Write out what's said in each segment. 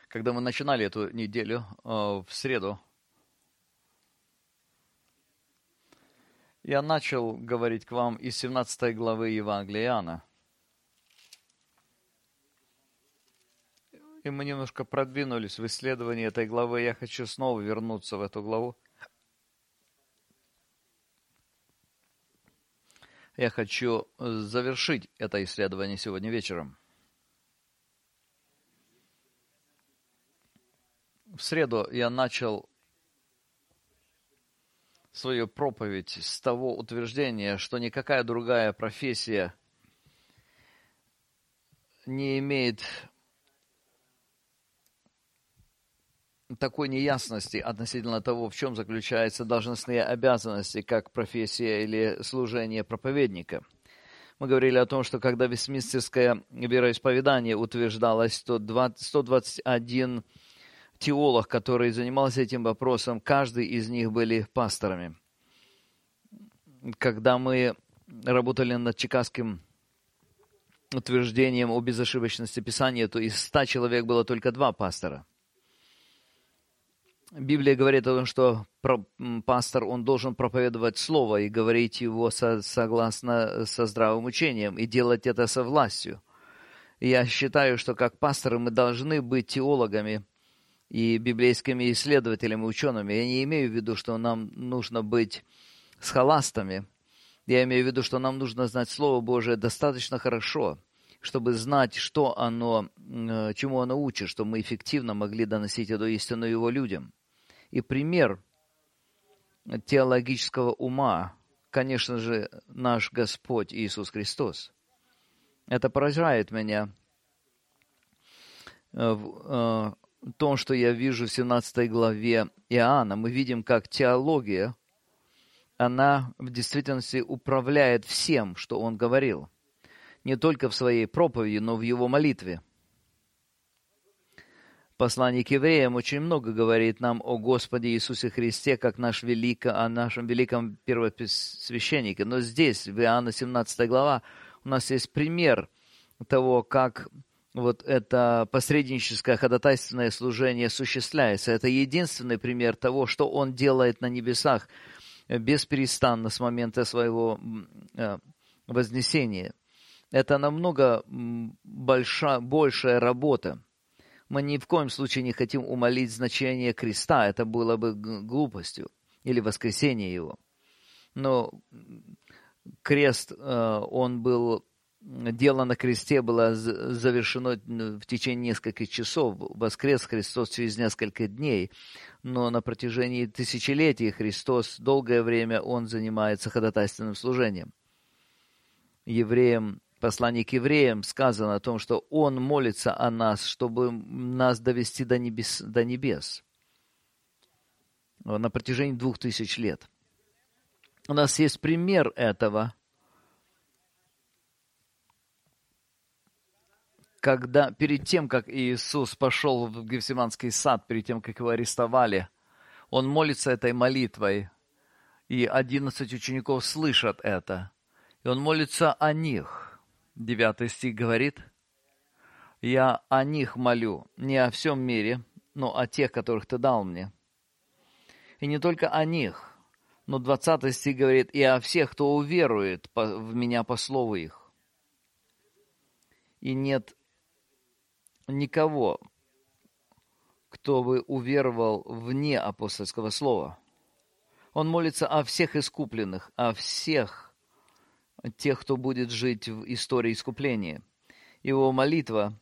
Когда мы начинали эту неделю в среду, я начал говорить к вам из 17 главы Евангелия Иоанна. И мы немножко продвинулись в исследовании этой главы. Я хочу снова вернуться в эту главу. Я хочу завершить это исследование сегодня вечером. В среду я начал свою проповедь с того утверждения, что никакая другая профессия не имеет такой неясности относительно того, в чем заключаются должностные обязанности, как профессия или служение проповедника. Мы говорили о том, что когда вестминстерское вероисповедание утверждалось, то 121 теолог, который занимался этим вопросом, каждый из них были пасторами. Когда мы работали над чикагским утверждением о безошибочности Писания, то из 100 человек было только 2 пастора. Библия говорит о том, что пастор, он должен проповедовать Слово и говорить его согласно со здравым учением и делать это со властью. И я считаю, что как пасторы мы должны быть теологами и библейскими исследователями, учеными. Я не имею в виду, что нам нужно быть схоластами. Я имею в виду, что нам нужно знать Слово Божие достаточно хорошо, чтобы знать, что оно, чему оно учит, чтобы мы эффективно могли доносить эту истину его людям. И пример теологического ума, конечно же, наш Господь Иисус Христос. Это поражает меня в том, что я вижу в 17 главе Иоанна. Мы видим, как теология, она в действительности управляет всем, что он говорил. Не только в своей проповеди, но в его молитве. Послание к евреям очень много говорит нам о Господе Иисусе Христе, как о нашем великом первосвященнике. Но здесь, в Иоанна 17 глава, у нас есть пример того, как вот это посредническое ходатайственное служение осуществляется. Это единственный пример того, что он делает на небесах бесперестанно с момента своего вознесения. Это намного большая работа. Мы ни в коем случае не хотим умалить значение креста. Это было бы глупостью или воскресение его. Но крест, он был, дело на кресте было завершено в течение нескольких часов. Воскрес Христос через несколько дней. Но на протяжении тысячелетий Христос долгое время он занимается ходатайственным служением. Послание к евреям сказано о том, что Он молится о нас, чтобы нас довести до небес на протяжении 2000 лет. У нас есть пример этого, когда перед тем, как Иисус пошел в Гефсиманский сад, перед тем, как его арестовали, Он молится этой молитвой, и 11 учеников слышат это, и Он молится о них. 9 стих говорит: «Я о них молю, не о всем мире, но о тех, которых Ты дал мне». И не только о них, но 20 стих говорит: «И о всех, кто уверует в Меня по слову их». И нет никого, кто бы уверовал вне апостольского слова. Он молится о всех искупленных, о всех тех, кто будет жить в истории искупления. Его молитва,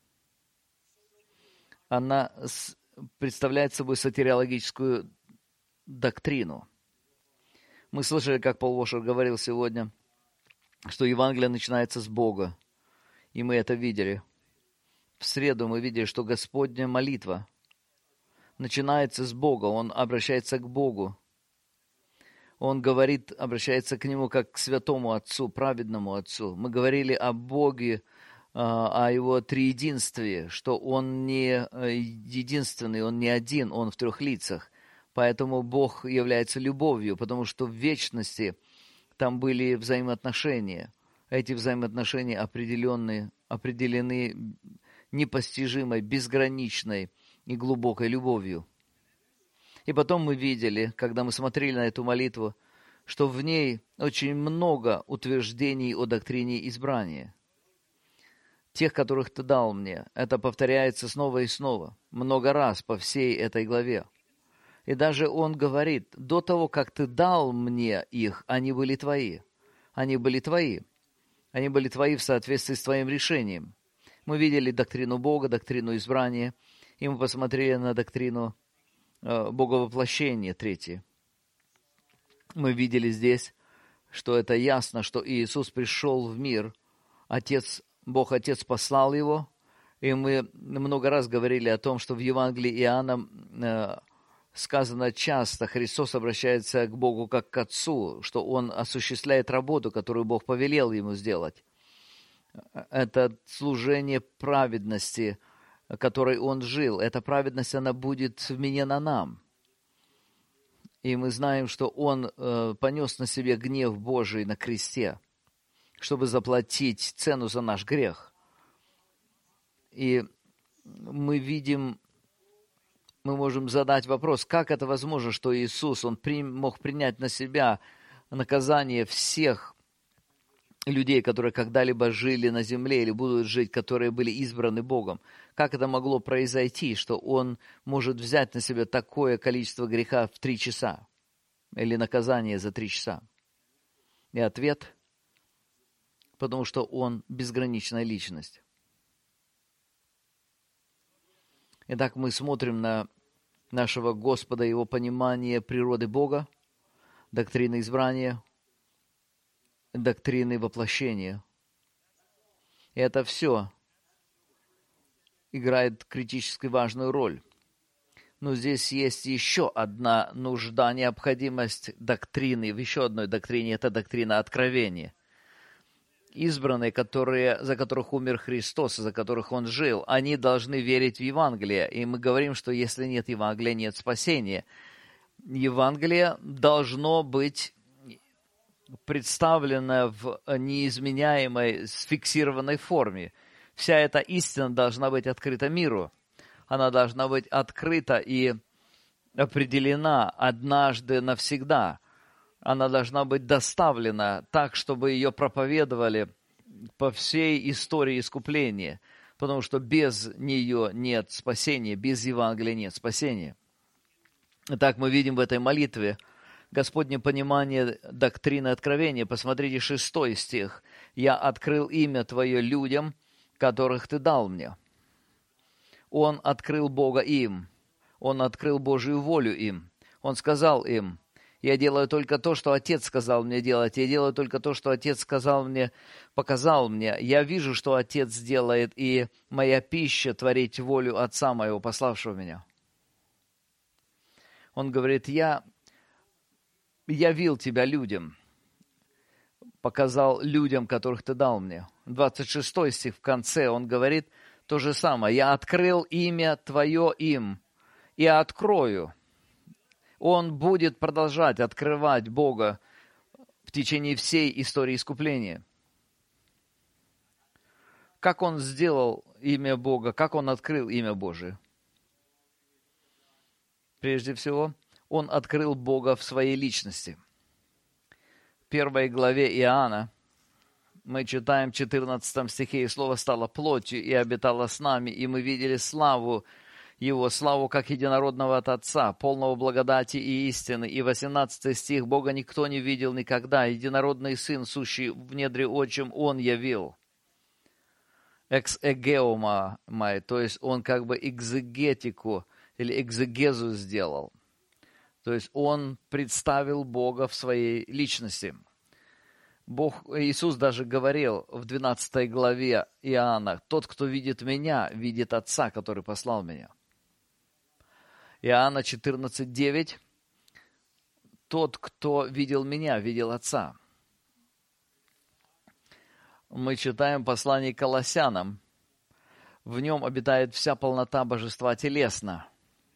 она представляет собой сотириологическую доктрину. Мы слышали, как Пол Уошер говорил сегодня, что Евангелие начинается с Бога, и мы это видели. В среду мы видели, что Господня молитва начинается с Бога, Он обращается к Богу. Он говорит, обращается к Нему как к святому Отцу, праведному Отцу. Мы говорили о Боге, о Его триединстве, что Он не единственный, Он не один, Он в 3 лицах. Поэтому Бог является любовью, потому что в вечности там были взаимоотношения. Эти взаимоотношения определены непостижимой, безграничной и глубокой любовью. И потом мы видели, когда мы смотрели на эту молитву, что в ней очень много утверждений о доктрине избрания. Тех, которых Ты дал мне. Это повторяется снова и снова, много раз по всей этой главе. И даже Он говорит, до того, как Ты дал мне их, они были Твои. Они были Твои. Они были Твои в соответствии с Твоим решением. Мы видели доктрину Бога, доктрину избрания, и мы посмотрели на доктрину Боговоплощения, третье. Мы видели здесь, что это ясно, что Иисус пришел в мир, Бог Отец послал Его, и мы много раз говорили о том, что в Евангелии Иоанна сказано часто, Христос обращается к Богу как к Отцу, что Он осуществляет работу, которую Бог повелел Ему сделать. Это служение праведности, которой Он жил. Эта праведность, она будет вменена нам. И мы знаем, что Он понес на себе гнев Божий на кресте, чтобы заплатить цену за наш грех. И мы видим, мы можем задать вопрос, как это возможно, что Иисус, Он мог принять на себя наказание всех людей, которые когда-либо жили на земле или будут жить, которые были избраны Богом. Как это могло произойти, что Он может взять на себя такое количество греха в 3 часа? Или наказание за 3 часа? И ответ – потому что Он безграничная личность. Итак, мы смотрим на нашего Господа, Его понимание природы Бога, доктрины избрания, доктрины воплощения. И это все играет критически важную роль. Но здесь есть еще одна нужда, необходимость доктрины, в еще одной доктрине, это доктрина откровения. Избранные, за которых умер Христос, за которых Он жил, они должны верить в Евангелие. И мы говорим, что если нет Евангелия, нет спасения. Евангелие должно быть представлено в неизменяемой, сфиксированной форме. Вся эта истина должна быть открыта миру. Она должна быть открыта и определена однажды навсегда. Она должна быть доставлена так, чтобы ее проповедовали по всей истории искупления, потому что без нее нет спасения, без Евангелия нет спасения. Итак, мы видим в этой молитве Господне понимание доктрины откровения. Посмотрите 6 стих. «Я открыл имя Твое людям, которых Ты дал мне». Он открыл Бога им. Он открыл Божию волю им. Он сказал им: «Я делаю только то, что Отец сказал мне делать. Я делаю только то, что Отец сказал мне, показал мне. Я вижу, что Отец делает, и моя пища — творить волю Отца моего, пославшего меня». Он говорит: «Я явил Тебя людям, показал людям, которых Ты дал мне». 26 стих в конце он говорит то же самое. «Я открыл имя Твое им и открою». Он будет продолжать открывать Бога в течение всей истории искупления. Как Он сделал имя Бога, как Он открыл имя Божие? Прежде всего, Он открыл Бога в своей личности. В 1 главе Иоанна мы читаем в 14 стихе: «И Слово стало плотью и обитало с нами, и мы видели славу Его, славу как единородного от Отца, полного благодати и истины». И 18 стих: «Бога никто не видел никогда, единородный Сын, сущий в недре отчим, Он явил». Экс-эгеома, то есть Он как бы экзегетику или экзегезу сделал. То есть Он представил Бога в своей личности. Иисус даже говорил в 12 главе Иоанна: «Тот, кто видит Меня, видит Отца, который послал Меня». Иоанна 14:9: «Тот, кто видел Меня, видел Отца». Мы читаем послание к Колоссянам. В нем обитает вся полнота божества телесно.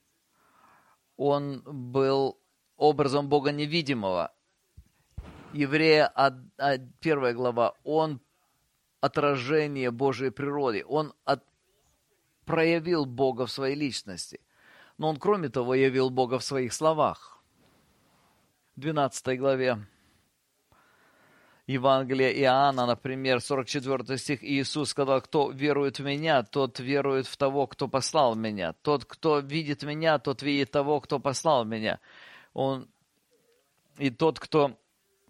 Он был образом Бога невидимого. Еврея 1 глава. Он отражение Божьей природы. Он проявил Бога в своей личности. Но Он, кроме того, явил Бога в своих словах. В 12 главе Евангелия Иоанна, например, 44 стих, Иисус сказал: «Кто верует в Меня, тот верует в того, кто послал Меня. Тот, кто видит Меня, тот видит того, кто послал Меня. И тот, кто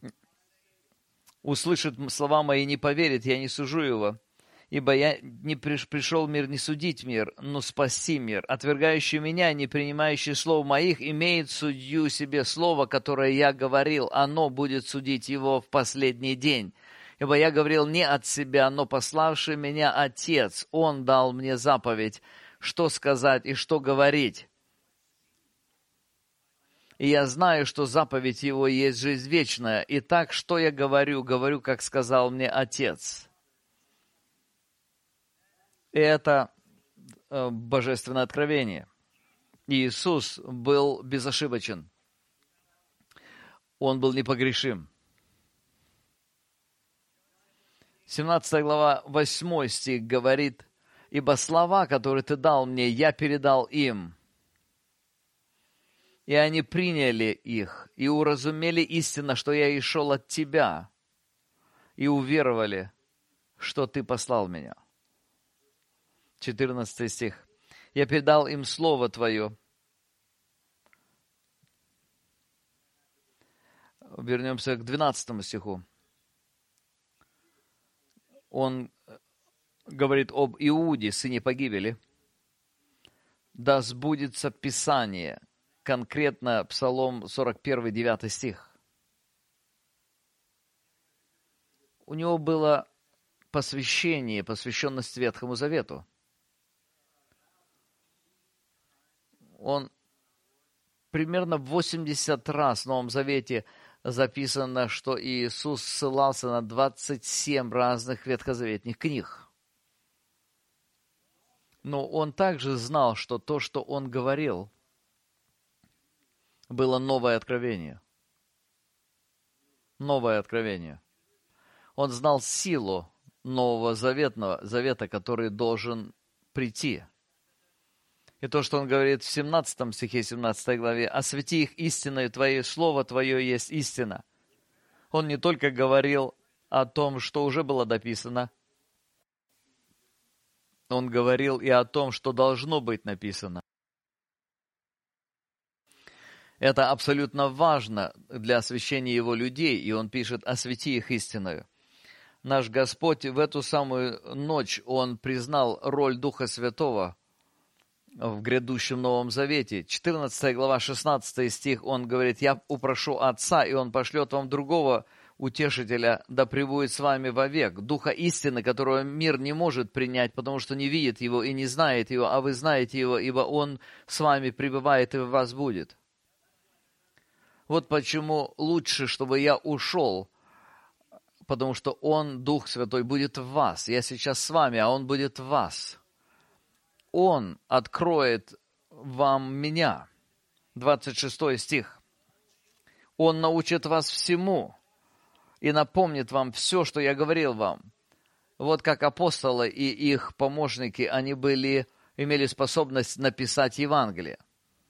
услышит слова Мои и не поверит, я не сужу его. Ибо я не пришел в мир не судить мир, но спасти мир. Отвергающий Меня, не принимающий слов Моих, имеет судью себе слово, которое я говорил. Оно будет судить его в последний день. Ибо я говорил не от себя, но пославший Меня Отец. Он дал мне заповедь, что сказать и что говорить. И я знаю, что заповедь Его есть жизнь вечная. И так, что я говорю, говорю, как сказал мне Отец». Это божественное откровение. Иисус был безошибочен. Он был непогрешим. 17 глава, 8 стих говорит: «Ибо слова, которые Ты дал мне, я передал им, и они приняли их, и уразумели истинно, что я и шел от Тебя, и уверовали, что Ты послал Меня». 14 стих. «Я передал им Слово Твое». Вернемся к 12 стиху. Он говорит об Иуде, сыне погибели. «Да сбудется Писание». Конкретно Псалом 41, 9 стих. У него было посвящение, посвященность Ветхому Завету. Он примерно 80 раз в Новом Завете записано, что Иисус ссылался на 27 разных ветхозаветных книг. Но Он также знал, что то, что Он говорил, было новое откровение. Новое откровение. Он знал силу Нового Завета, который должен прийти. И то, что он говорит в 17 стихе, 17 главе: «Освети их истиной Твоей, Слово Твое есть истина». Он не только говорил о том, что уже было написано, он говорил и о том, что должно быть написано. Это абсолютно важно для освящения Его людей, и он пишет: «Освети их истиною». Наш Господь в эту самую ночь, Он признал роль Духа Святого в грядущем Новом Завете. 14 глава, 16 стих, Он говорит: «Я упрошу Отца, и Он пошлет вам другого Утешителя, да пребудет с вами вовек, Духа истины, которого мир не может принять, потому что не видит Его и не знает Его, а вы знаете Его, ибо Он с вами пребывает и в вас будет». Вот почему лучше, чтобы я ушел, потому что Он, Дух Святой, будет в вас. Я сейчас с вами, а Он будет в вас. Он откроет вам Меня. 26 стих. «Он научит вас всему и напомнит вам все, что я говорил вам». Вот как апостолы и их помощники, они имели способность написать Евангелие.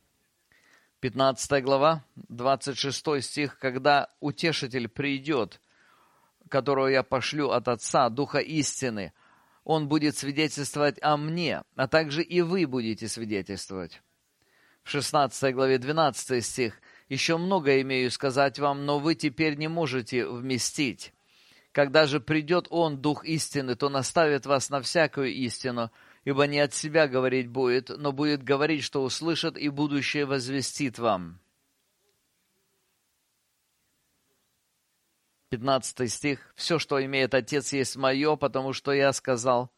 15 глава, 26 стих. «Когда Утешитель придет, которого я пошлю от Отца, Духа истины, Он будет свидетельствовать о Мне, а также и вы будете свидетельствовать». В 16 главе 12 стих. «Еще много имею сказать вам, но вы теперь не можете вместить. Когда же придет Он, Дух истины, то наставит вас на всякую истину, ибо не от себя говорить будет, но будет говорить, что услышит, и будущее возвестит вам». 15 стих. «Все, что имеет Отец, есть мое, потому что я сказал,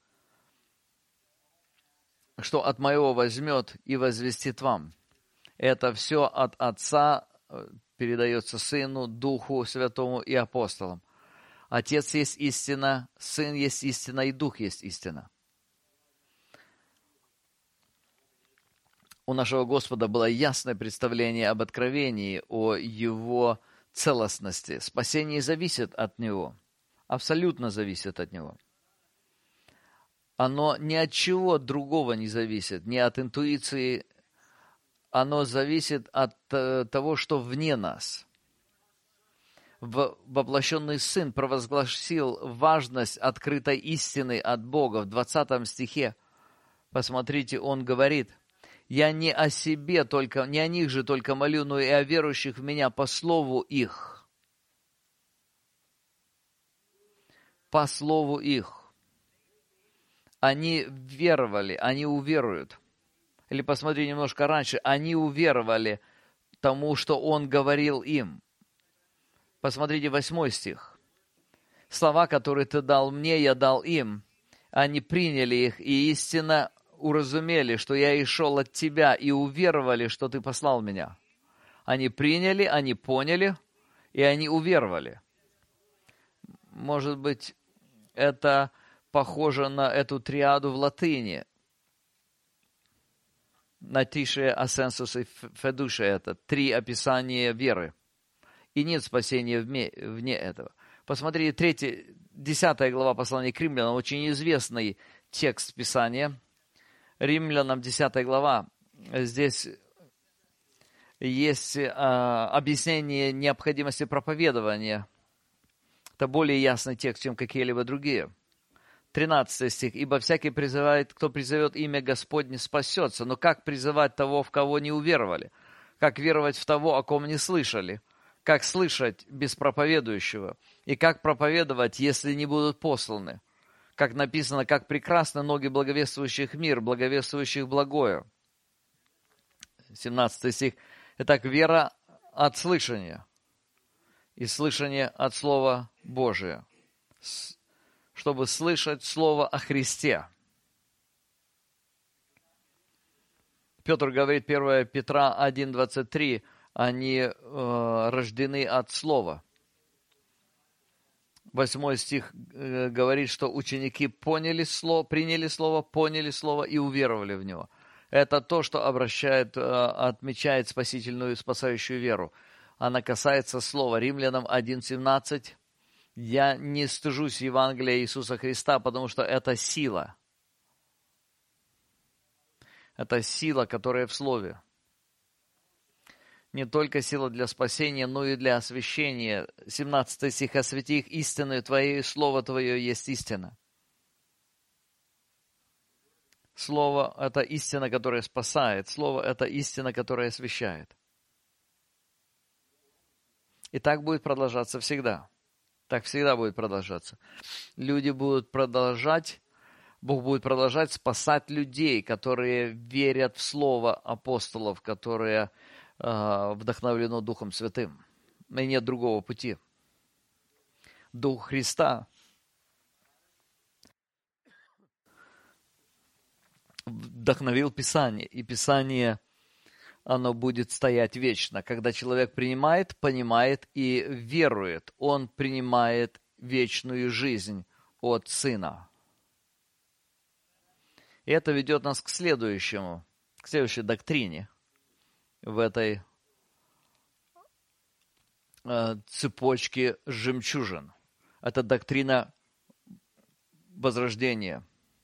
что от моего возьмет и возвестит вам». Это все от Отца передается Сыну, Духу Святому и апостолам. Отец есть истина, Сын есть истина и Дух есть истина. У нашего Господа было ясное представление об откровении, о Его целостности. Спасение зависит от Него, абсолютно зависит от Него. оно ни от чего другого не зависит, не от интуиции, оно зависит от того, что вне нас. Воплощенный Сын провозгласил важность открытой истины от Бога. В 20 стихе, посмотрите, он говорит: «Я не о себе только, не о них же только молю, но и о верующих в Меня по слову их». По слову их. Они веровали, они уверуют. Или посмотри немножко раньше. Они уверовали тому, что Он говорил им. Посмотрите 8 стих. «Слова, которые Ты дал мне, я дал им. Они приняли их и истинно уразумели, что я и шел от Тебя, и уверовали, что Ты послал Меня». Они приняли, они поняли, и они уверовали. Может быть, это похоже на эту триаду в латыни. Натише, асенсус и федуше — это 3 описания веры. И нет спасения вне этого. Посмотрите, 10 глава послания к Римлянам, очень известный текст Писания. Римлянам 10 глава. Здесь есть объяснение необходимости проповедования. Это более ясный текст, чем какие-либо другие. 13 стих. «Ибо всякий призывает, кто призовет имя Господне, спасется. Но как призывать того, в кого не уверовали? Как веровать в того, о ком не слышали? Как слышать без проповедующего? И как проповедовать, если не будут посланы? Как написано, как прекрасны ноги благовествующих мир, благовествующих благое». 17 стих. «Итак, вера от слышания, и слышание от Слова Божия, чтобы слышать Слово о Христе». Петр говорит, 1 Петра 1:23, они рождены от Слова. 8 стих говорит, что ученики приняли Слово, поняли Слово и уверовали в него. Это то, что отмечает спасительную, спасающую веру. Она касается Слова. Римлянам 1:17. «Я не стыжусь Евангелия Иисуса Христа, потому что это сила». Это сила, которая в Слове. Не только сила для спасения, но и для освящения. 17 стих. «Освети их истиною Твоей, Слово Твое есть истина». Слово – это истина, которая спасает. Слово – это истина, которая освящает. И так будет продолжаться всегда. Так всегда будет продолжаться. Люди будут продолжать, Бог будет продолжать спасать людей, которые верят в Слово апостолов, которые вдохновлено Духом Святым. И нет другого пути. Дух Христа вдохновил Писание, и Писание, оно будет стоять вечно. Когда человек принимает, понимает и верует, он принимает вечную жизнь от Сына. И это ведет нас к следующей доктрине в этой цепочке жемчужин. Это доктрина возрождения.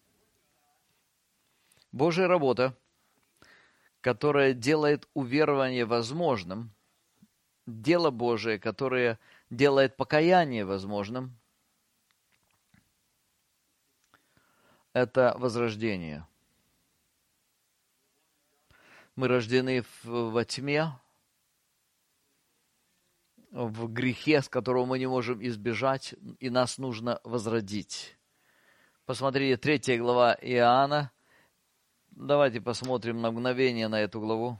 Божья работа, которая делает уверование возможным, дело Божие, которое делает покаяние возможным, это возрождение. Мы рождены во тьме, в грехе, с которого мы не можем избежать, и нас нужно возродить. Посмотрите, 3 глава Иоанна. Давайте посмотрим на мгновение на эту главу.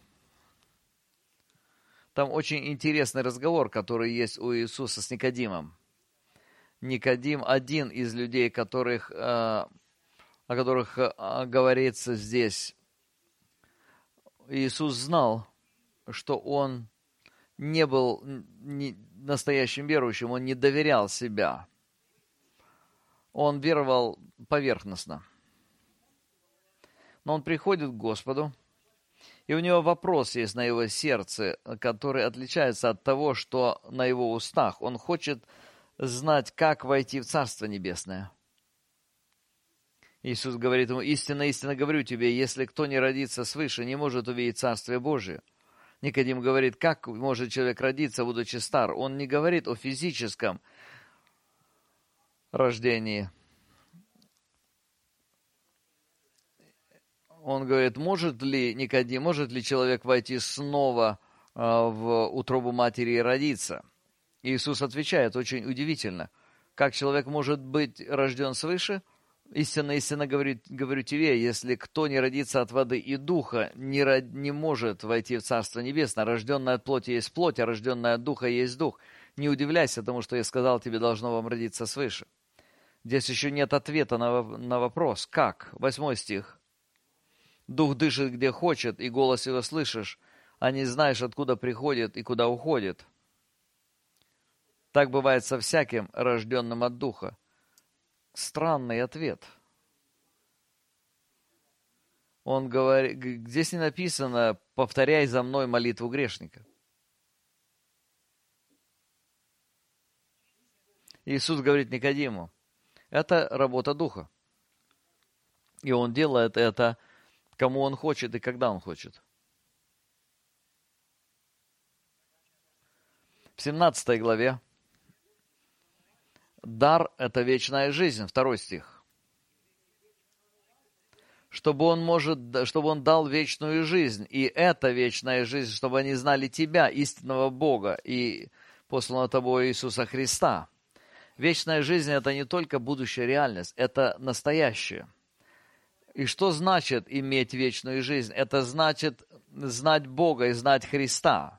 Там очень интересный разговор, который есть у Иисуса с Никодимом. Никодим – один из людей, о которых говорится здесь. Иисус знал, что он не был настоящим верующим, он не доверял себя. Он веровал поверхностно. Но он приходит к Господу, и у него вопрос есть на его сердце, который отличается от того, что на его устах. Он хочет знать, как войти в Царство Небесное. Иисус говорит ему: истинно, истинно говорю тебе, если кто не родится свыше, не может увидеть Царствие Божие. Никодим говорит: как может человек родиться, будучи стар? Он не говорит о физическом рождении. Он говорит: может ли Никодим, может ли человек войти снова в утробу матери и родиться? Иисус отвечает очень удивительно. Как человек может быть рожден свыше? Истинно, истинно говорю тебе, если кто не родится от воды и духа, не может войти в Царство Небесное. Рожденное от плоти есть плоть, а рожденное от духа есть дух. Не удивляйся тому, что я сказал тебе, должно вам родиться свыше. Здесь еще нет ответа на вопрос. Как? 8 стих. Дух дышит, где хочет, и голос его слышишь, а не знаешь, откуда приходит и куда уходит. Так бывает со всяким, рожденным от духа. Странный ответ. Он говорит, здесь не написано: повторяй за мной молитву грешника. Иисус говорит Никодиму: это работа Духа. И Он делает это, кому Он хочет и когда Он хочет. В 17 главе дар – это вечная жизнь, 2 стих. Чтобы Он дал вечную жизнь, и эта вечная жизнь, чтобы они знали Тебя, истинного Бога, и посланного Тобой Иисуса Христа. Вечная жизнь – это не только будущая реальность, это настоящее. И что значит иметь вечную жизнь? Это значит знать Бога и знать Христа.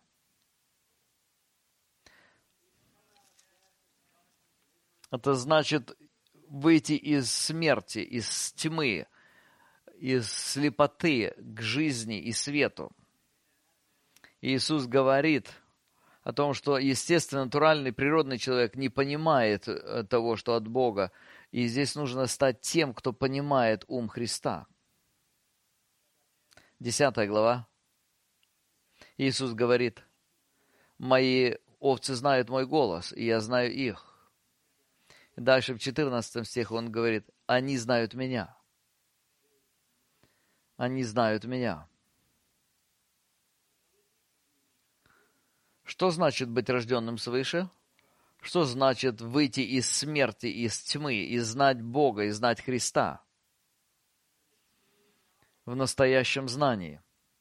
Это значит выйти из смерти, из тьмы, из слепоты к жизни и свету. Иисус говорит о том, что естественно, натуральный, природный человек не понимает того, что от Бога. И здесь нужно стать тем, кто понимает ум Христа. 10 глава. Иисус говорит: «Мои овцы знают мой голос, и я знаю их». Дальше в 14 стихе Он говорит: «Они знают меня». Они знают меня. Что значит быть рожденным свыше? Что значит выйти из смерти, из тьмы, и знать Бога, и знать Христа? В настоящем знании.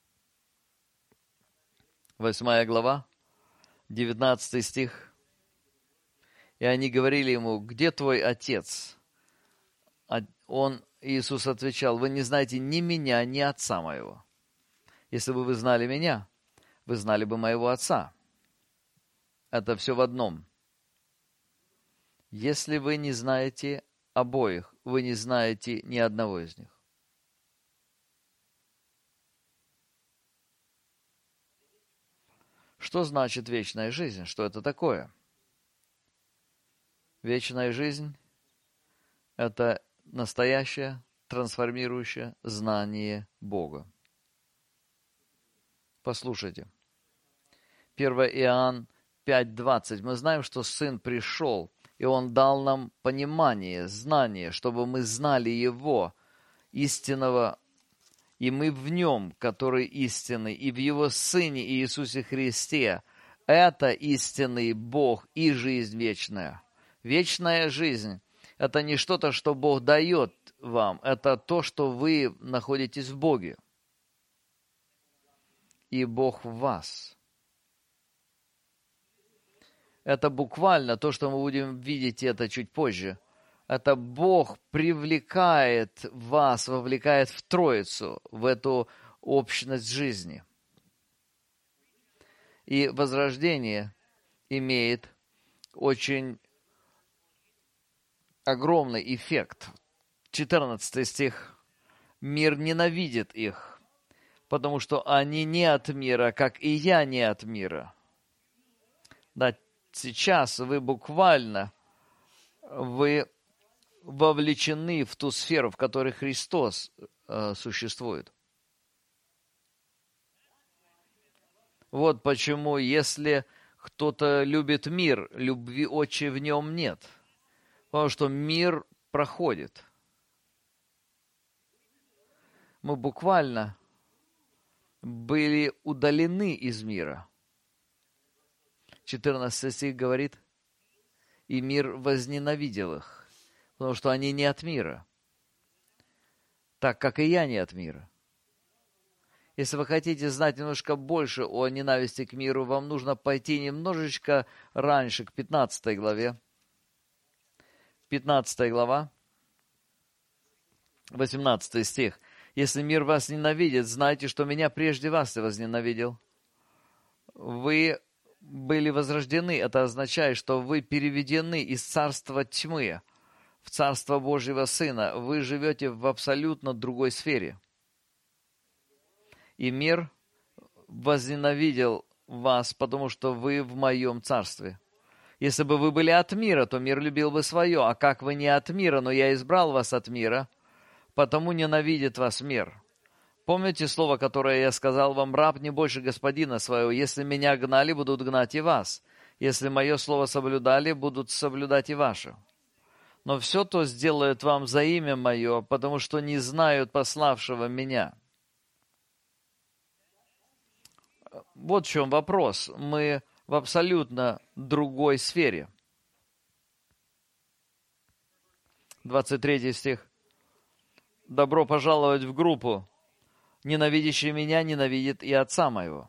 8 глава, 19 стих. И они говорили ему: где твой отец? Иисус отвечал: вы не знаете ни меня, ни отца моего. Если бы вы знали меня, вы знали бы моего отца. Это все в одном. Если вы не знаете обоих, вы не знаете ни одного из них. Что значит вечная жизнь? Что это такое? Вечная жизнь – это настоящее, трансформирующее знание Бога. Послушайте. 1 Иоанна 5:20. Мы знаем, что Сын пришел, и Он дал нам понимание, знание, чтобы мы знали Его, истинного, и мы в Нем, который истинный, и в Его Сыне Иисусе Христе. Это истинный Бог и жизнь вечная. Вечная жизнь – это не что-то, что Бог дает вам, это то, что вы находитесь в Боге. И Бог в вас. Это буквально то, что мы будем видеть это чуть позже. Это Бог привлекает вас, вовлекает в Троицу, в эту общность жизни. И возрождение имеет очень огромный эффект. 14 стих. Мир ненавидит их, потому что они не от мира, как и я не от мира. Да, сейчас вы буквально, вы вовлечены в ту сферу, в которой Христос существует. Вот почему, если кто-то любит мир, любви отчей в нем нет. Потому что мир проходит. Мы буквально были удалены из мира. 14 стих говорит, и мир возненавидел их, потому что они не от мира, так как и я не от мира. Если вы хотите знать немножко больше о ненависти к миру, вам нужно пойти немножечко раньше, к 15 главе. 15 глава, 18 стих. «Если мир вас ненавидит, знайте, что меня прежде вас возненавидел. Вы были возрождены». Это означает, что вы переведены из царства тьмы в царство Божьего Сына. Вы живете в абсолютно другой сфере. И мир возненавидел вас, потому что вы в моем царстве. Если бы вы были от мира, то мир любил бы свое. А как вы не от мира, но я избрал вас от мира, потому ненавидит вас мир. Помните слово, которое я сказал вам: раб не больше господина своего. Если меня гнали, будут гнать и вас. Если мое слово соблюдали, будут соблюдать и ваше. Но все то сделают вам за имя мое, потому что не знают пославшего меня. Вот в чем вопрос. Мы в абсолютно другой сфере. 23 стих. «Добро пожаловать в группу. Ненавидящий меня ненавидит и отца моего.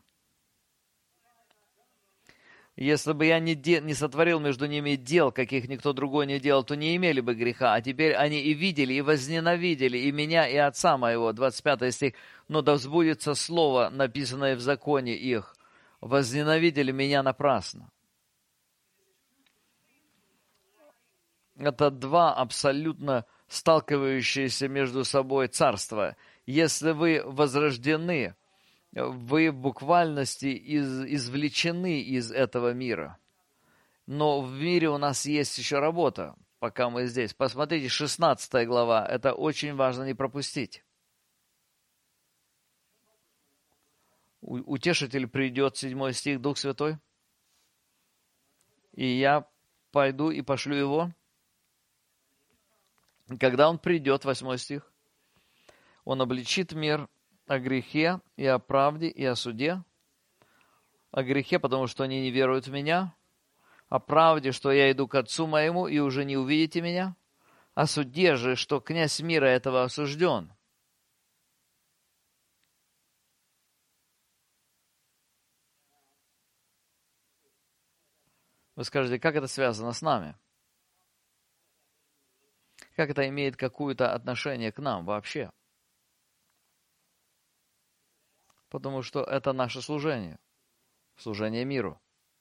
Если бы я не сотворил между ними дел, каких никто другой не делал, то не имели бы греха. А теперь они и видели, и возненавидели и меня, и отца моего». 25 стих. «Но да сбудется слово, написанное в законе их. Возненавидели меня напрасно». Это два абсолютно сталкивающиеся между собой царства. Если вы возрождены, вы в буквальности извлечены из этого мира. Но в мире у нас есть еще работа, пока мы здесь. Посмотрите, 16 глава. Это очень важно не пропустить. Утешитель придет, 7 стих, Дух Святой. «И я пойду и пошлю его». Когда он придет, 8 стих, он обличит мир о грехе и о правде и о суде. О грехе, потому что они не веруют в меня. О правде, что я иду к Отцу моему, и уже не увидите меня. О суде же, что князь мира этого осужден. Вы скажете, как это связано с нами? Как это имеет какое-то отношение к нам вообще? Потому что это наше служение. Служение миру.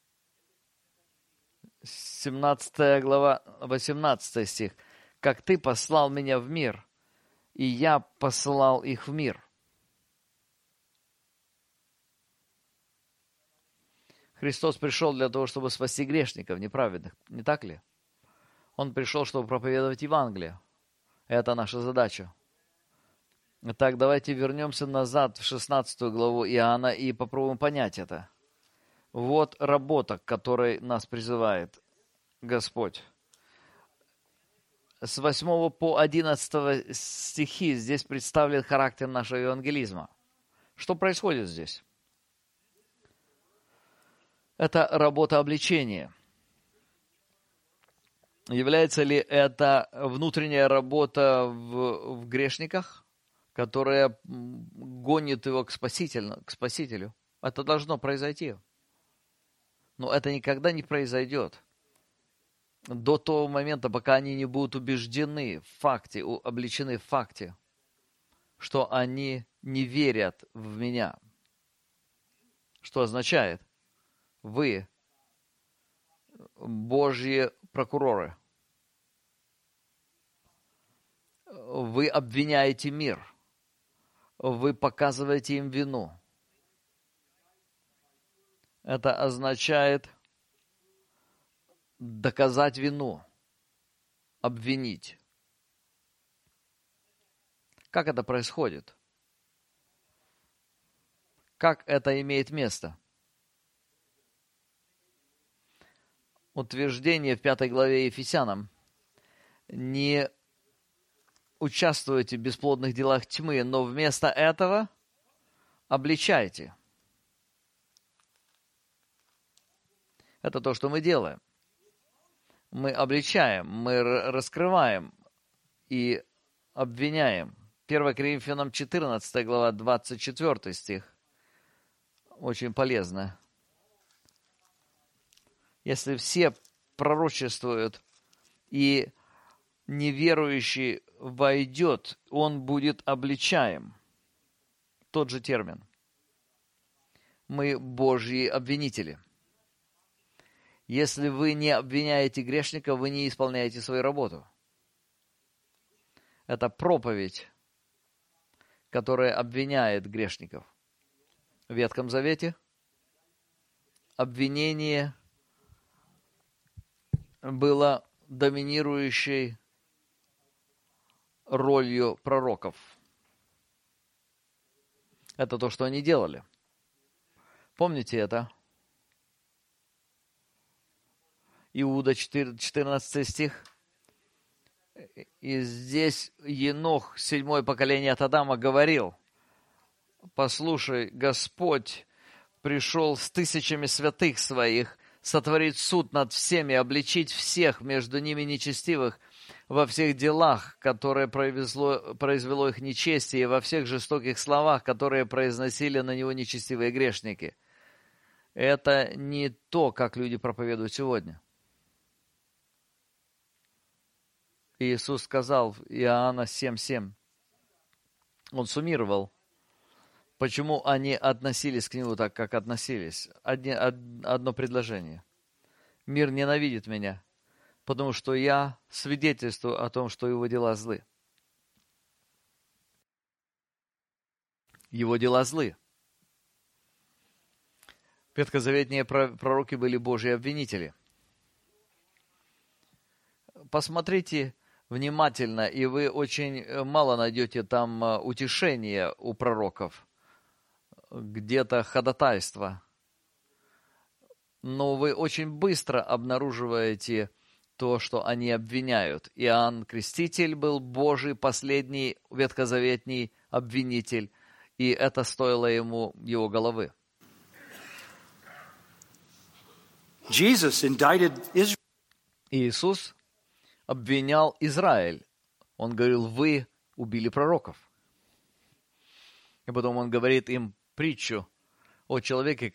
17 глава, 18 стих. «Как ты послал меня в мир, и я посылал их в мир». Христос пришел для того, чтобы спасти грешников, неправедных, не так ли? Он пришел, чтобы проповедовать Евангелие. Это наша задача. Итак, давайте вернемся назад в 16 главу Иоанна и попробуем понять это. Вот работа, к которой нас призывает Господь. С 8 по 11 стихи здесь представлен характер нашего евангелизма. Что происходит здесь? Это работа обличения. Является ли это внутренняя работа в грешниках, которая гонит его к Спасителю? Это должно произойти. Но это никогда не произойдет до того момента, пока они не будут убеждены в факте, обличены в факте, что они не верят в меня. Что означает? Вы Божьи прокуроры. Вы обвиняете мир. Вы показываете им вину. Это означает доказать вину, обвинить. Как это происходит? Как это имеет место? Утверждение в 5 главе Ефесянам. Не участвуете в бесплодных делах тьмы, но вместо этого обличайте. Это то, что мы делаем. Мы обличаем, мы раскрываем и обвиняем. 1 Коринфянам 14 глава, 24 стих. Очень полезно. Если все пророчествуют, и неверующий войдет, он будет обличаем. Тот же термин. Мы Божьи обвинители. Если вы не обвиняете грешника, вы не исполняете свою работу. Это проповедь, которая обвиняет грешников. В Ветхом Завете обвинение было доминирующей ролью пророков. Это то, что они делали. Помните это? Иуда 14 стих. И здесь Енох, 7-е поколение от Адама, говорил: «Послушай, Господь пришел с тысячами святых своих, сотворить суд над всеми, обличить всех между ними нечестивых во всех делах, которые произвело их нечестие, и во всех жестоких словах, которые произносили на него нечестивые грешники». Это не то, как люди проповедуют сегодня. Иисус сказал в Иоанна 7:7, Он суммировал, почему они относились к Нему так, как относились. Одно предложение. Мир ненавидит меня, потому что я свидетельствую о том, что его дела злы. Его дела злы. Ветхозаветные пророки были Божьи обвинители. Посмотрите внимательно, и вы очень мало найдете там утешения у пророков, где-то ходатайства. Но вы очень быстро обнаруживаете то, что они обвиняют. Иоанн Креститель был Божий последний ветхозаветний обвинитель, и это стоило ему его головы. Иисус обвинял Израиль. Он говорил: вы убили пророков. И потом он говорит им притчу о человеке,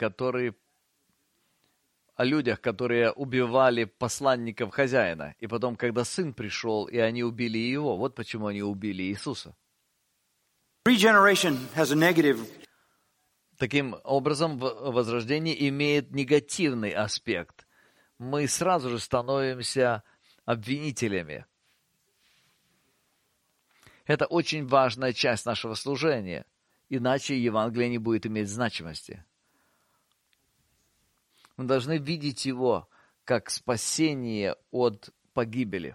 о людях, которые убивали посланников хозяина. И потом, когда сын пришел, и они убили его, вот почему они убили Иисуса. Таким образом, возрождение имеет негативный аспект. Мы сразу же становимся обвинителями. Это очень важная часть нашего служения, иначе Евангелие не будет иметь значимости. Мы должны видеть его как спасение от погибели.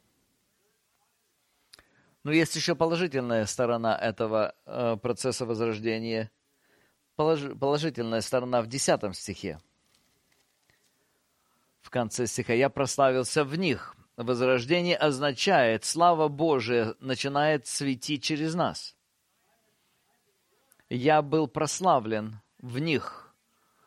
Но есть еще положительная сторона этого процесса возрождения. Положительная сторона в 10 стихе. В конце стиха: «Я прославился в них». Возрождение означает, слава Божия начинает светить через нас. Я был прославлен в них.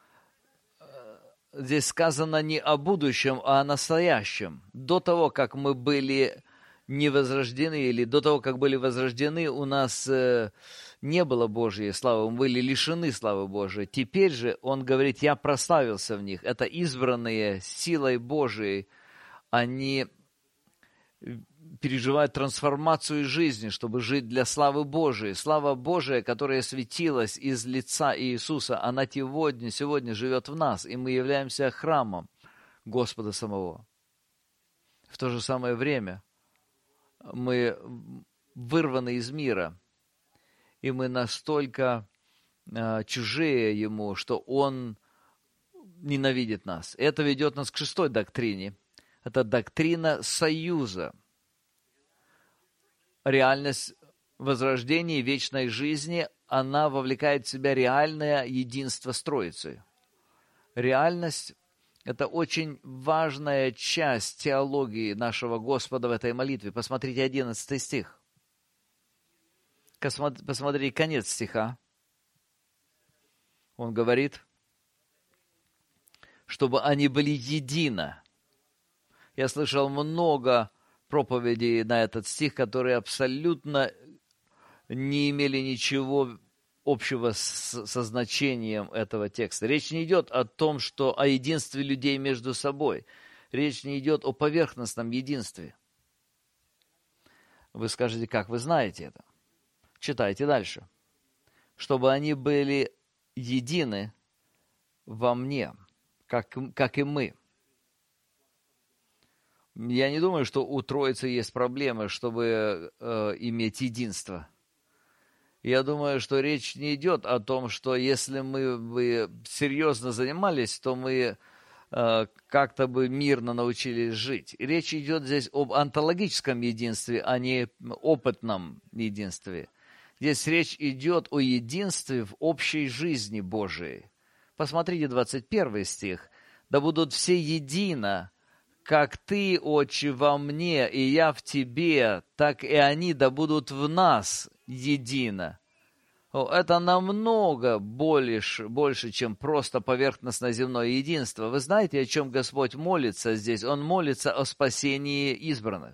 Здесь сказано не о будущем, а о настоящем. До того, как мы были не возрождены, или до того, как были возрождены, у нас не было Божьей славы, мы были лишены славы Божией. Теперь же он говорит: я прославился в них. Это избранные силой Божией. Они переживают трансформацию жизни, чтобы жить для славы Божией. Слава Божия, которая светилась из лица Иисуса, она сегодня живет в нас, и мы являемся храмом Господа самого. В то же самое время мы вырваны из мира, и мы настолько чужие Ему, что Он ненавидит нас. Это ведет нас к 6-й доктрине. Это доктрина союза. Реальность возрождения и вечной жизни, она вовлекает в себя реальное единство с Троицей. Реальность – это очень важная часть теологии нашего Господа в этой молитве. Посмотрите 11 стих. Посмотри конец стиха. Он говорит, чтобы они были едино. Я слышал много проповедей на этот стих, которые абсолютно не имели ничего общего со значением этого текста. Речь не идет о том, что о единстве людей между собой. Речь не идет о поверхностном единстве. Вы скажете, как вы знаете это? Читайте дальше. Чтобы они были едины во мне, как и мы. Я не думаю, что у Троицы есть проблемы, чтобы иметь единство. Я думаю, что речь не идет о том, что если мы бы серьезно занимались, то мы как-то бы мирно научились жить. И речь идет здесь об онтологическом единстве, а не опытном единстве. Здесь речь идет о единстве в общей жизни Божией. Посмотрите 21 стих. «Да будут все едино, как Ты, Отче, во мне, и я в Тебе, так и они да будут в нас едино». Это намного больше, чем просто поверхностно-земное единство. Вы знаете, о чем Господь молится здесь? Он молится о спасении избранных.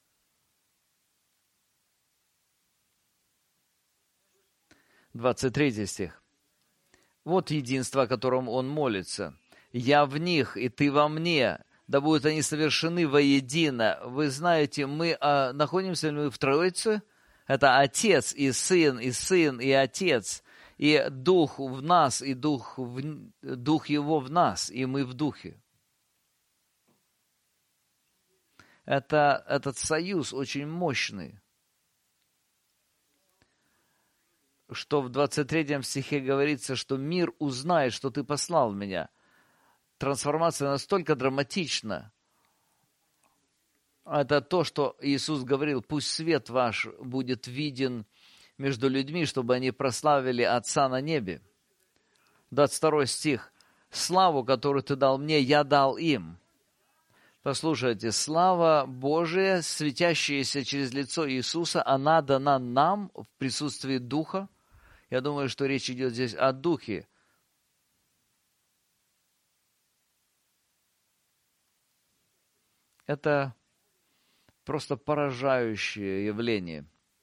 — 23 стих. Вот единство, о котором Он молится. «Я в них, и Ты во мне, да будут они совершены воедино». Вы знаете, мы находимся ли мы в Троице? Это Отец и Сын, и Отец, и Дух в нас, и Дух Его в нас, и мы в Духе. Этот союз очень мощный. Что в 23 стихе говорится, что мир узнает, что Ты послал меня. Трансформация настолько драматична. Это то, что Иисус говорил, пусть свет ваш будет виден между людьми, чтобы они прославили Отца на небе. 22 стих. Славу, которую Ты дал мне, я дал им. Послушайте, слава Божия, светящаяся через лицо Иисуса, она дана нам в присутствии Духа. Я думаю, что речь идет здесь о Духе. Это просто поражающее явление.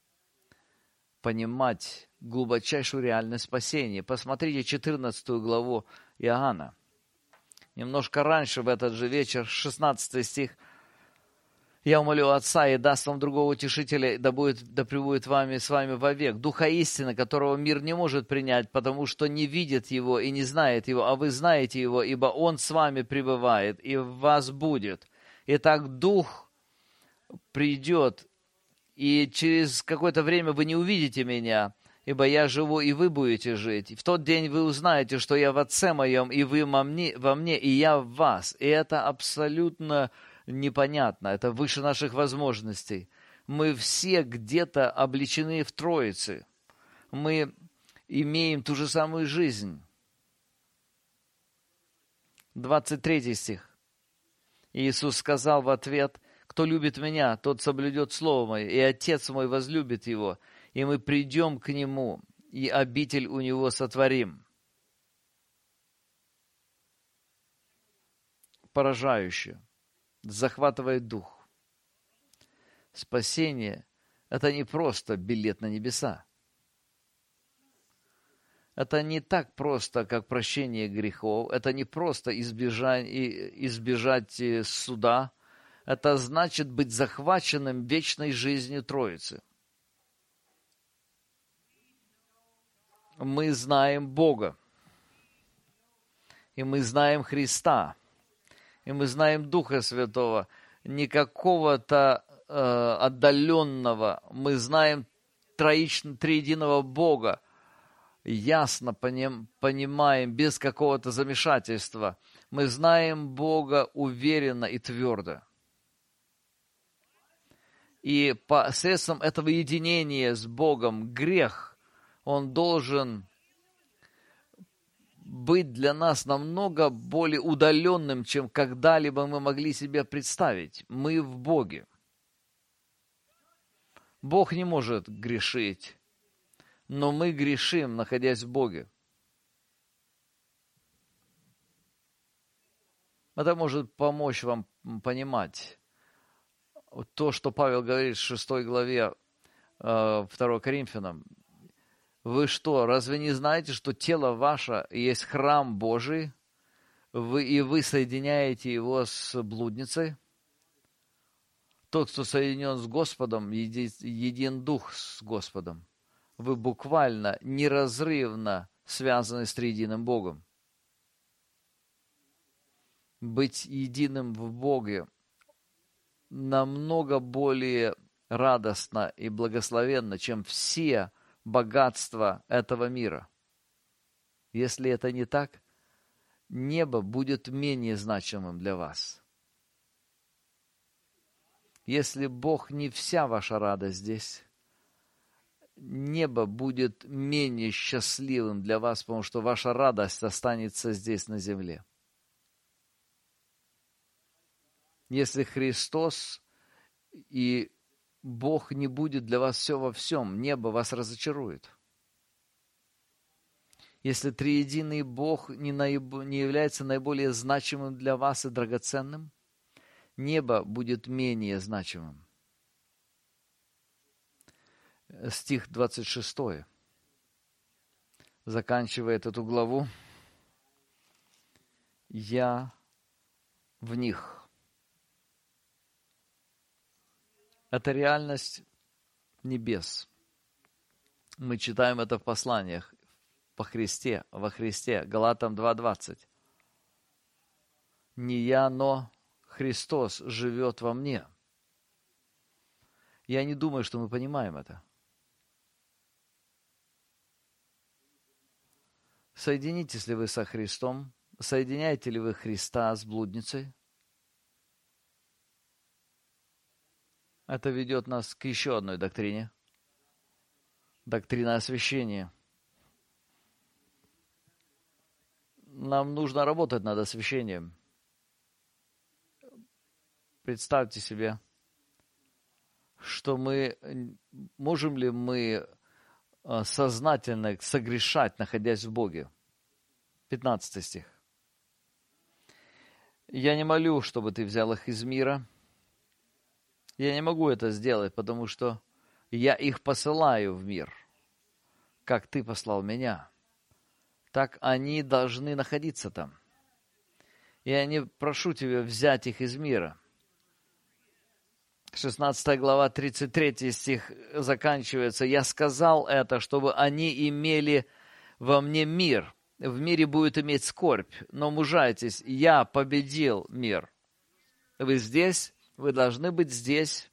Понимать глубочайшую реальность спасения. Посмотрите 14 главу Иоанна. Немножко раньше, в этот же вечер, 16 стих. «Я умолю Отца, и даст вам другого утешителя, да пребудет с вами вовек, Духа истины, которого мир не может принять, потому что не видит Его и не знает Его, а вы знаете Его, ибо Он с вами пребывает, и в вас будет. Итак, Дух придет, и через какое-то время вы не увидите Меня, ибо Я живу, и вы будете жить. В тот день вы узнаете, что Я в Отце Моем, и вы во мне, и Я в вас». И это абсолютно непонятно, это выше наших возможностей. Мы все где-то облечены в Троице. Мы имеем ту же самую жизнь. 23 стих. Иисус сказал в ответ: «Кто любит Меня, тот соблюдет Слово Мое, и Отец Мой возлюбит его, и мы придем к Нему, и обитель у Него сотворим». Поражающе. Захватывает дух. Спасение – это не просто билет на небеса. Это не так просто, как прощение грехов. Это не просто избежать суда. Это значит быть захваченным вечной жизнью Троицы. Мы знаем Бога. И мы знаем Христа. И мы знаем Духа Святого, не какого-то отдаленного. Мы знаем триединого Бога, ясно понимаем, без какого-то замешательства. Мы знаем Бога уверенно и твердо. И посредством этого единения с Богом грех, он должен быть для нас намного более удаленным, чем когда-либо мы могли себе представить. Мы в Боге. Бог не может грешить. Но мы грешим, находясь в Боге. Это может помочь вам понимать то, что Павел говорит в 6 главе 2 Коринфянам. Вы что, разве не знаете, что тело ваше есть храм Божий, и вы соединяете его с блудницей? Тот, кто соединен с Господом, един дух с Господом. Вы буквально неразрывно связаны с триединым Богом. Быть единым в Боге намного более радостно и благословенно, чем все богатства этого мира. Если это не так, небо будет менее значимым для вас. Если Бог не вся ваша радость здесь, небо будет менее счастливым для вас, потому что ваша радость останется здесь на земле. Если Христос и Бог не будет для вас все во всем, небо вас разочарует. Если триединый Бог не является наиболее значимым для вас и драгоценным, небо будет менее значимым. Стих 26 заканчивает эту главу. «Я в них». Это реальность небес. Мы читаем это в посланиях по Христе, во Христе, Галатам 2:20. «Не я, но Христос живет во мне». Я не думаю, что мы понимаем это. Соединитесь ли вы со Христом? Соединяете ли вы Христа с блудницей? Это ведет нас к еще одной доктрине. Доктрина освящения. Нам нужно работать над освящением. Представьте себе, что можем ли мы сознательно согрешать, находясь в Боге. 15 стих. «Я не молю, чтобы ты взял их из мира». Я не могу это сделать, потому что я их посылаю в мир, как ты послал меня. Так они должны находиться там. Я не прошу тебя взять их из мира. 16 глава, 33 стих заканчивается. «Я сказал это, чтобы они имели во мне мир. В мире будет иметь скорбь, но мужайтесь, я победил мир». Вы здесь? Вы должны быть здесь.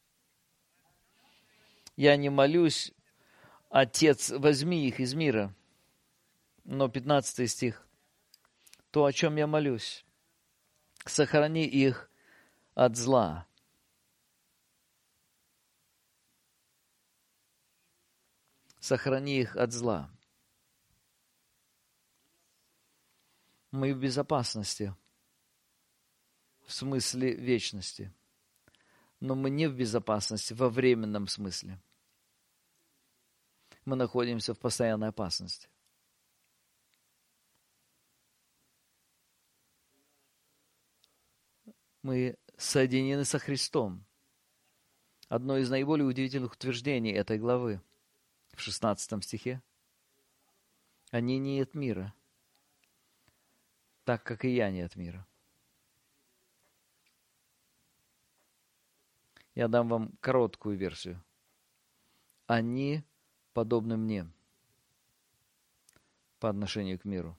Я не молюсь, Отец, возьми их из мира. Но 15 стих. То, о чем я молюсь, сохрани их от зла. Сохрани их от зла. Мы в безопасности. В смысле вечности. Но мы не в безопасности во временном смысле. Мы находимся в постоянной опасности. Мы соединены со Христом. Одно из наиболее удивительных утверждений этой главы в 16 стихе. Они не от мира, так как и я не от мира. Я дам вам короткую версию. Они подобны мне по отношению к миру.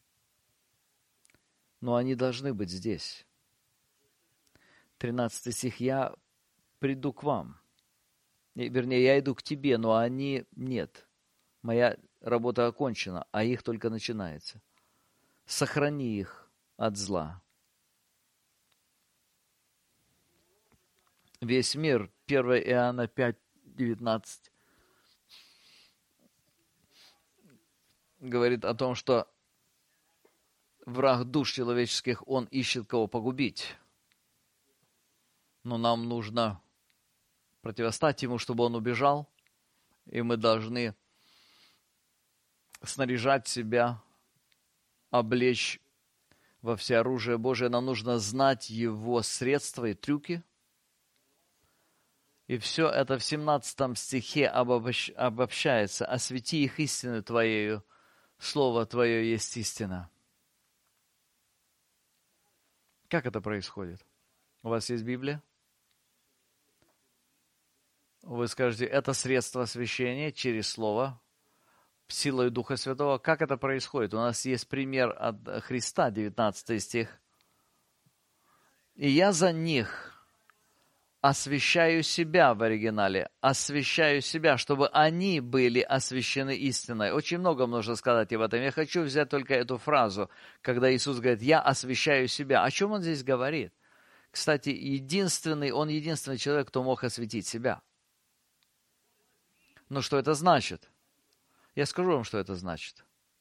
Но они должны быть здесь. 13 стих. «Я приду к вам». Вернее, я иду к тебе, но они нет. Моя работа окончена, а их только начинается. Сохрани их от зла. Весь мир, 1 Иоанна 5:19, говорит о том, что враг душ человеческих, он ищет кого погубить. Но нам нужно противостать ему, чтобы он убежал, и мы должны снаряжать себя, облечь во всеоружие Божие, нам нужно знать Его средства и трюки. И все это в 17 стихе обобщается. «Освети их истину Твоею, Слово Твое есть истина». Как это происходит? У вас есть Библия? Вы скажете, это средство освящения через Слово, силой Духа Святого. Как это происходит? У нас есть пример от Христа, 19 стих. «И я за них освящаю себя» в оригинале, «освящаю себя, чтобы они были освящены истиной». Очень много можно сказать об этом. Я хочу взять только эту фразу, когда Иисус говорит, «Я освящаю себя». О чем Он здесь говорит? Кстати, Он единственный человек, кто мог осветить себя. Но что это значит? Я скажу вам, что это значит.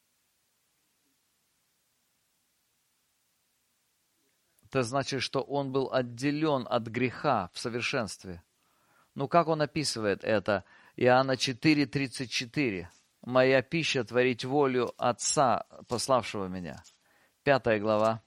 Это значит, что Он был отделен от греха в совершенстве. Ну, как Он описывает это? Иоанна 4:34. «Моя пища — творить волю Отца, пославшего Меня». 5 глава.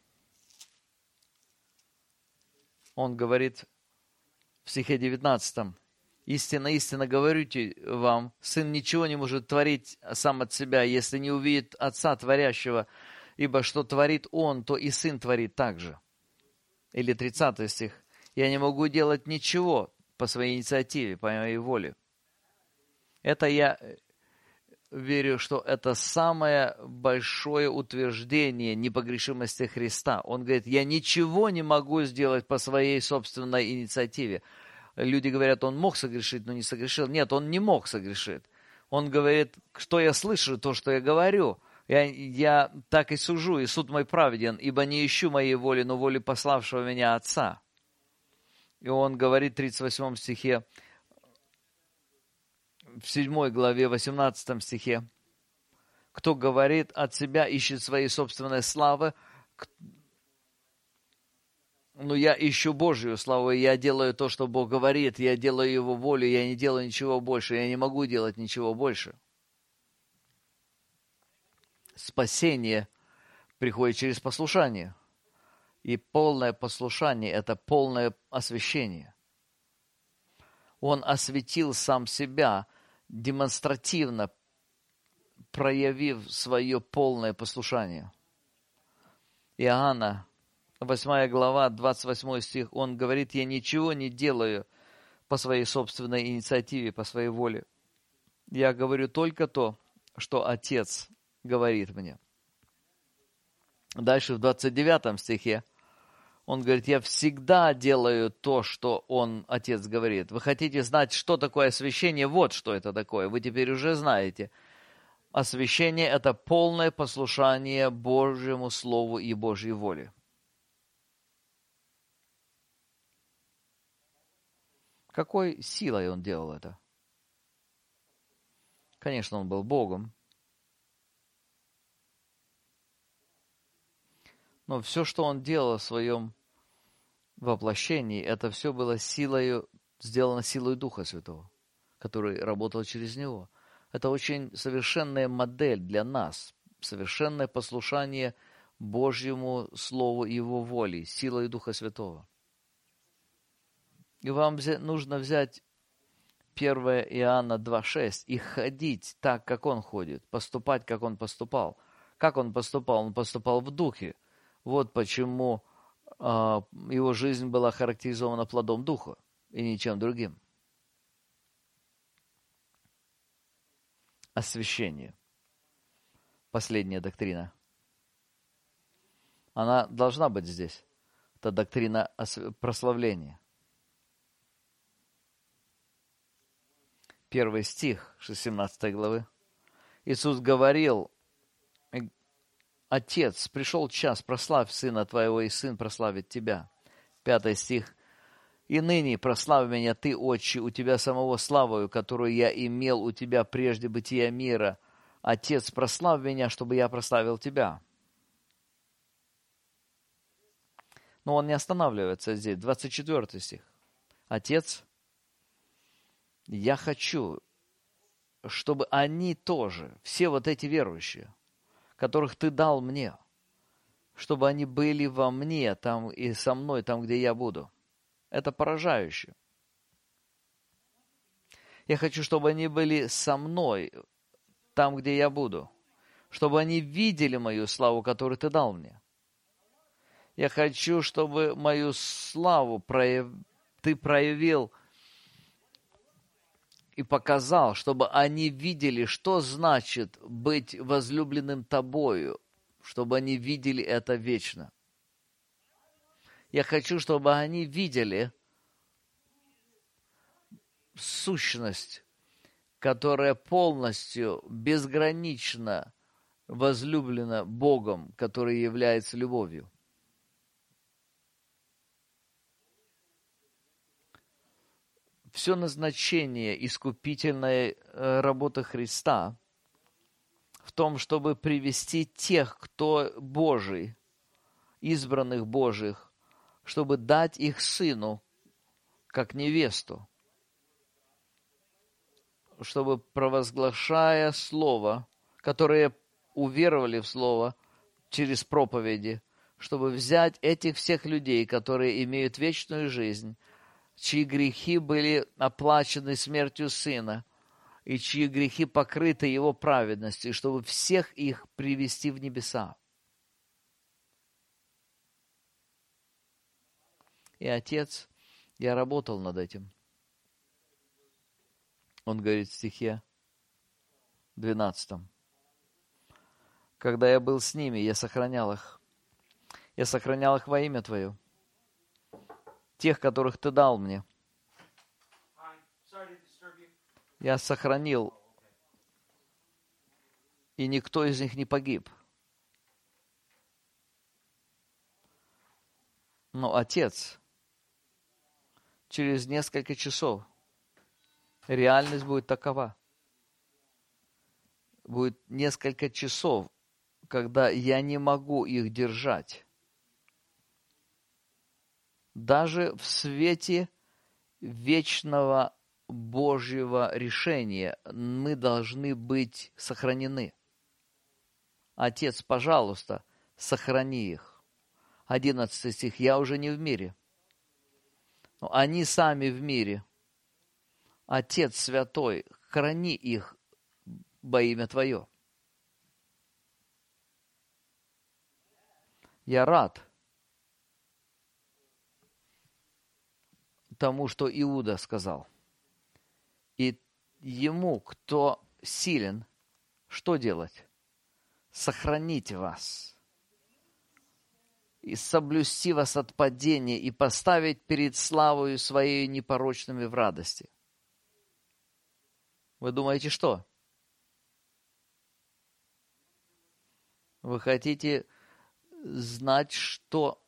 Он говорит в стихе 19. «Истинно, истинно говорю вам, Сын ничего не может творить сам от себя, если не увидит Отца творящего, ибо что творит Он, то и Сын творит также». Или 30 стих. «Я не могу делать ничего по своей инициативе, по моей воле». Это я верю, что это самое большое утверждение непогрешимости Христа. Он говорит, я ничего не могу сделать по своей собственной инициативе. Люди говорят, он мог согрешить, но не согрешил. Нет, он не мог согрешить. Он говорит, что я слышу, то, что я говорю. Я так и сужу, и суд мой праведен, ибо не ищу моей воли, но воли пославшего меня Отца. И он говорит в 38 стихе, в 7 главе, 18 стихе, кто говорит от себя, ищет своей собственной славы, но я ищу Божью славу, и я делаю то, что Бог говорит, я делаю Его волю, я не делаю ничего больше, я не могу делать ничего больше. Спасение приходит через послушание. И полное послушание – это полное освящение. Он осветил сам себя, демонстративно проявив свое полное послушание. Иоанна, 8 глава, 28 стих, он говорит, я ничего не делаю по своей собственной инициативе, по своей воле. Я говорю только то, что Отец говорит мне. Дальше в 29 стихе он говорит, я всегда делаю то, что Отец говорит. Вы хотите знать, что такое освящение? Вот что это такое. Вы теперь уже знаете. Освящение – это полное послушание Божьему Слову и Божьей воле. Какой силой он делал это? Конечно, он был Богом. Но все, что он делал в своем воплощении, это все было сделано силой Духа Святого, который работал через него. Это очень совершенная модель для нас, совершенное послушание Божьему Слову и Его воле, силой Духа Святого. И вам нужно взять 1 Иоанна 2,6 и ходить так, как он ходит, поступать, как он поступал. Как он поступал? Он поступал в Духе. Вот почему его жизнь была характеризована плодом Духа и ничем другим. Освящение. Последняя доктрина. Она должна быть здесь. Это доктрина прославления. 1 стих 17 главы. Иисус говорил, Отец, пришел час, прославь Сына Твоего, и Сын прославит Тебя. 5 стих. И ныне прославь меня Ты, Отче, у Тебя самого славою, которую я имел у Тебя прежде бытия мира. Отец, прославь меня, чтобы я прославил Тебя. Но он не останавливается здесь. 24 стих. Отец, я хочу чтобы они тоже, все вот эти верующие, которых Ты дал мне, чтобы они были во мне там и со мной, там, где я буду. Это поражающе. Я хочу, чтобы они были со мной там, где я буду, чтобы они видели мою славу, которую Ты дал мне. Я хочу, чтобы мою славу Ты проявил и показал, чтобы они видели, что значит быть возлюбленным Тобою, чтобы они видели это вечно. Я хочу, чтобы они видели сущность, которая полностью, безгранично возлюблена Богом, который является любовью. Все назначение искупительной работы Христа в том, чтобы привести тех, кто Божий, избранных Божьих, чтобы дать их Сыну, как невесту, чтобы, провозглашая Слово, которые уверовали в Слово через проповеди, чтобы взять этих всех людей, которые имеют вечную жизнь, чьи грехи были оплачены смертью Сына, и чьи грехи покрыты Его праведностью, чтобы всех их привести в небеса. И Отец, я работал над этим. Он говорит в стихе 12. Когда я был с ними, я сохранял их. Я сохранял их во имя Твое. Тех, которых Ты дал мне. Я сохранил, и никто из них не погиб. Но Отец, через несколько часов, реальность будет такова. Будет несколько часов, когда я не могу их держать. Даже в свете вечного Божьего решения мы должны быть сохранены. Отец, пожалуйста, сохрани их. 11 стих. Я уже не в мире, но они сами в мире. Отец Святой, храни их во имя Твое. Я рад тому, что Иуда сказал. И ему, кто силен, что делать? Сохранить вас. И соблюсти вас от падения, и поставить перед славою Своей непорочными в радости. Вы думаете, что? Вы хотите знать, что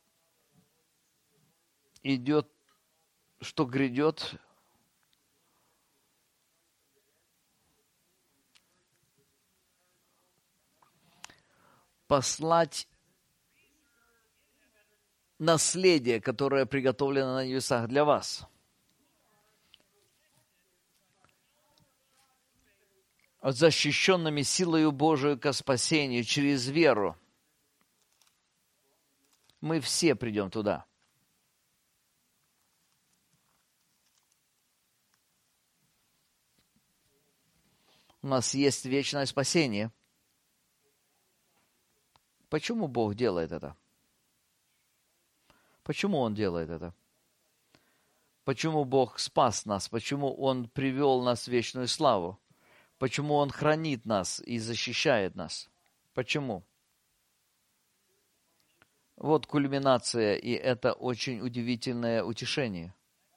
идет, что грядет? Послать наследие, которое приготовлено на небесах для вас. Защищенными силою Божию ко спасению через веру. Мы все придем туда. У нас есть вечное спасение. Почему Бог делает это? Почему Он делает это? Почему Бог спас нас? Почему Он привел нас в вечную славу? Почему Он хранит нас и защищает нас? Почему? Вот кульминация, и это очень удивительное утешение.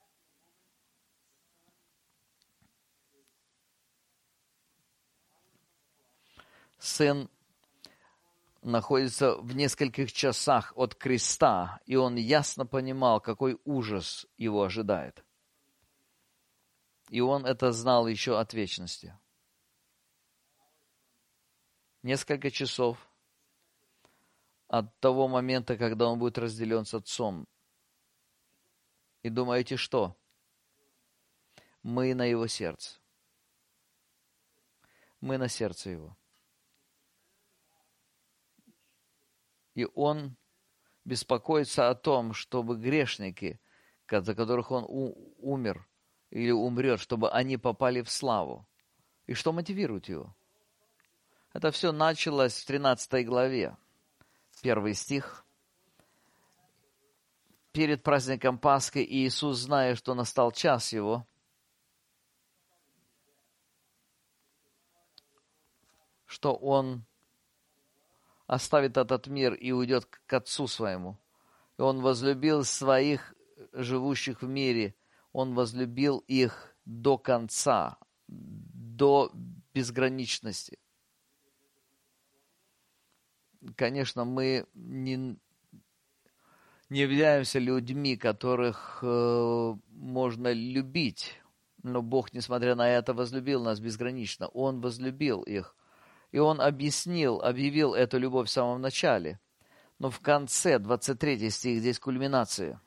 Сын находится в нескольких часах от креста, и он ясно понимал, какой ужас его ожидает. И он это знал еще от вечности. Несколько часов от того момента, когда он будет разделен с Отцом. И думаете, что? Мы на его сердце. мы на сердце Его. И Он беспокоится о том, чтобы грешники, за которых Он умер или умрет, чтобы они попали в славу. И что мотивирует Его? Это все началось в 13 главе, 1 стих. Перед праздником Пасхи Иисус, зная, что настал час Его, что Он оставит этот мир и уйдет к Отцу Своему. И Он возлюбил своих, живущих в мире, Он возлюбил их до конца, до безграничности. Конечно, мы не являемся людьми, которых можно любить, но Бог, несмотря на это, возлюбил нас безгранично. Он возлюбил их. И Он объявил эту любовь в самом начале. Но в конце, 23 стих, здесь кульминация.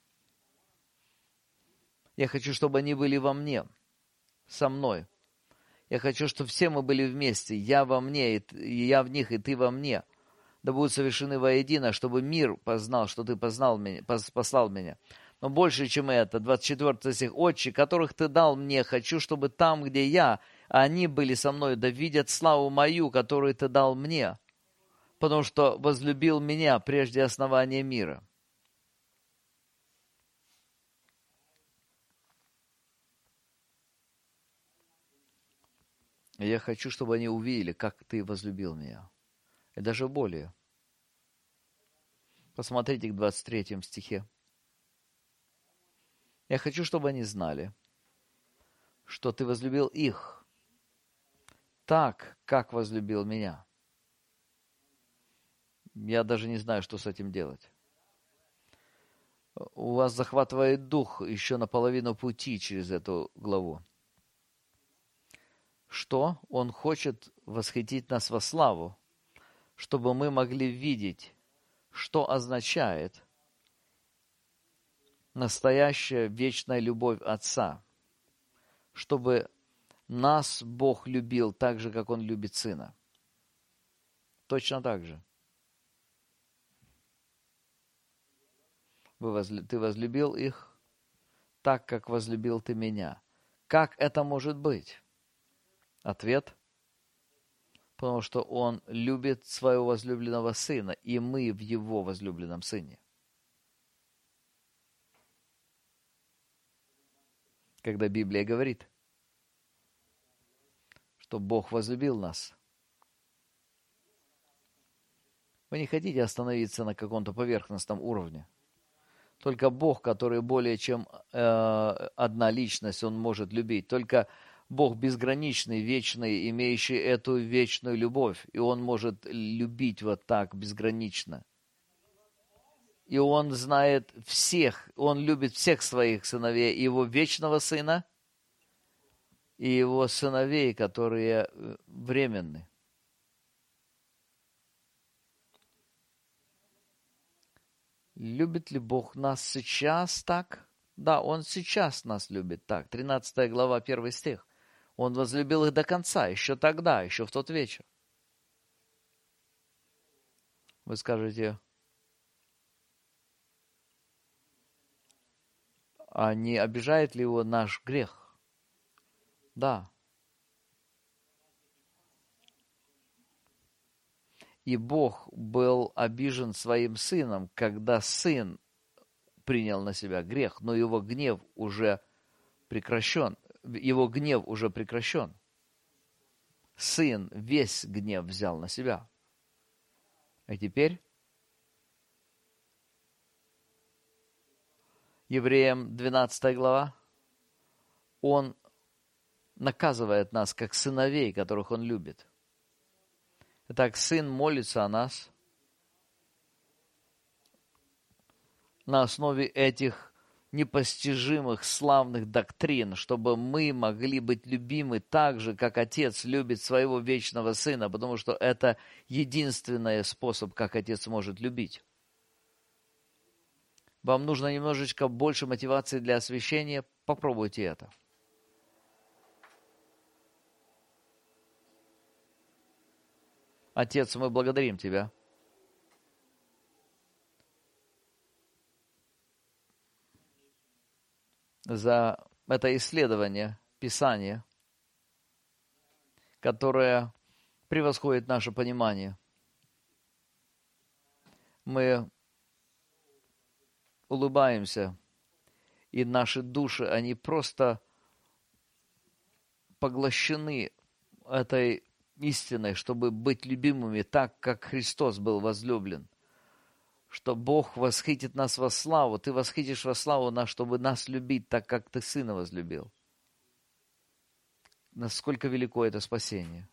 Я хочу, чтобы они были во мне, со мной. Я хочу, чтобы все мы были вместе. Я во мне, и я в них, и ты во мне. Да будут совершены воедино, чтобы мир познал, что ты послал меня. Но больше, чем это, 24 стих. Отче, которых ты дал мне, хочу, чтобы там, где я, они были со мной, да видят славу мою, которую ты дал мне, потому что возлюбил меня прежде основания мира. Я хочу, чтобы они увидели, как ты возлюбил меня. И даже более. Посмотрите к 23 стихе. Я хочу, чтобы они знали, что ты возлюбил их так, как возлюбил меня. Я даже не знаю, что с этим делать. У вас захватывает дух еще наполовину пути через эту главу. Что? Он хочет восхитить нас во славу, чтобы мы могли видеть, что означает настоящая вечная любовь Отца, чтобы нас Бог любил так же, как Он любит Сына. Точно так же. Ты возлюбил их так, как возлюбил ты меня. Как это может быть? Ответ: потому что Он любит своего возлюбленного Сына, и мы в Его возлюбленном Сыне. Когда Библия говорит, что Бог возлюбил нас, вы не хотите остановиться на каком-то поверхностном уровне. Только Бог, который более чем одна личность, Он может любить. Только Бог безграничный, вечный, имеющий эту вечную любовь. И Он может любить вот так безгранично. И Он знает всех, Он любит всех своих сыновей, и Его вечного Сына, и Его сыновей, которые временны. Любит ли Бог нас сейчас так? Да, Он сейчас нас любит так. 13 глава, 1 стих. Он возлюбил их до конца, еще тогда, еще в тот вечер. Вы скажете, а не обижает ли его наш грех? Да. И Бог был обижен своим сыном, когда сын принял на себя грех, но его гнев уже прекращен. Его гнев уже прекращен. Сын весь гнев взял на себя. А теперь Евреям 12 глава, Он наказывает нас, как сыновей, которых Он любит. Итак, Сын молится о нас на основе этих непостижимых, славных доктрин, чтобы мы могли быть любимы так же, как Отец любит своего вечного Сына, потому что это единственный способ, как Отец может любить. Вам нужно немножечко больше мотивации для освящения, попробуйте это. Отец, мы благодарим Тебя за это исследование Писания, которое превосходит наше понимание. Мы улыбаемся, и наши души, они просто поглощены этой истиной, чтобы быть любимыми так, как Христос был возлюблен. Что Бог восхитит нас во славу, Ты восхитишь во славу нас, чтобы нас любить так, как Ты Сына возлюбил. Насколько велико это спасение.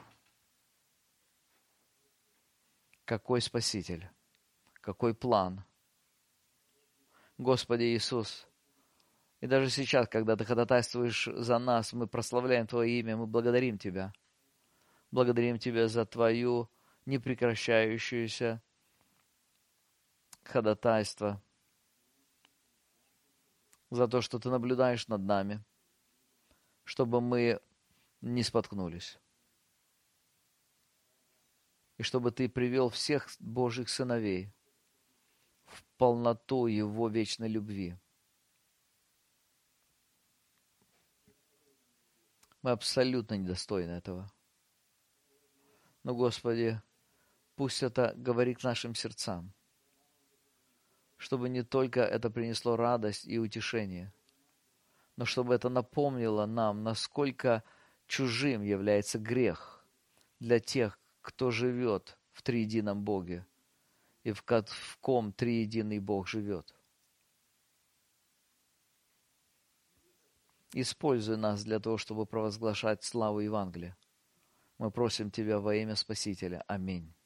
Какой Спаситель, какой план. Господи Иисус, и даже сейчас, когда Ты ходатайствуешь за нас, мы прославляем Твое имя, мы благодарим Тебя. Благодарим Тебя за Твою непрекращающуюся ходатайство, за то, что Ты наблюдаешь над нами, чтобы мы не споткнулись. И чтобы Ты привел всех Божьих сыновей в полноту Его вечной любви. Мы абсолютно недостойны этого. Но, Господи, пусть это говорит к нашим сердцам, чтобы не только это принесло радость и утешение, но чтобы это напомнило нам, насколько чужим является грех для тех, кто живет в триедином Боге и в ком триединый Бог живет. Используй нас для того, чтобы провозглашать славу Евангелия. Мы просим Тебя во имя Спасителя. Аминь.